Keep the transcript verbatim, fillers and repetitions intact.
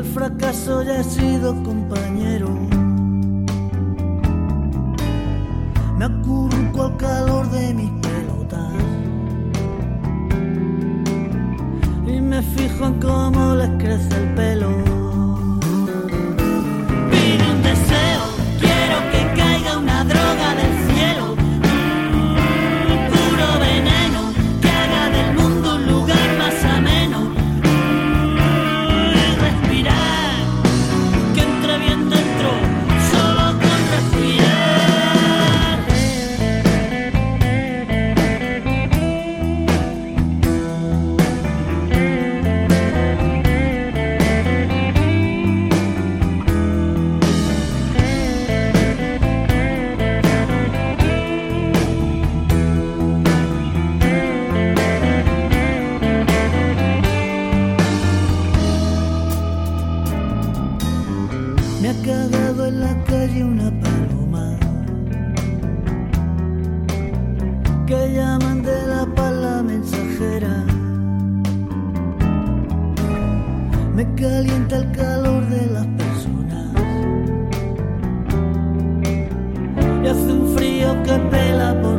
fracaso ya he sido compañero. Me acurruco al calor de mis pelotas y me fijo en cómo les crece el pelo. Pido un deseo, quiero que caiga una droga del cielo, mm, puro veneno, que haga del mundo un lugar más ameno. Me ha cagado en la calle una paloma que llaman de la pala mensajera. Me calienta el calor de las personas y hace un frío que pela por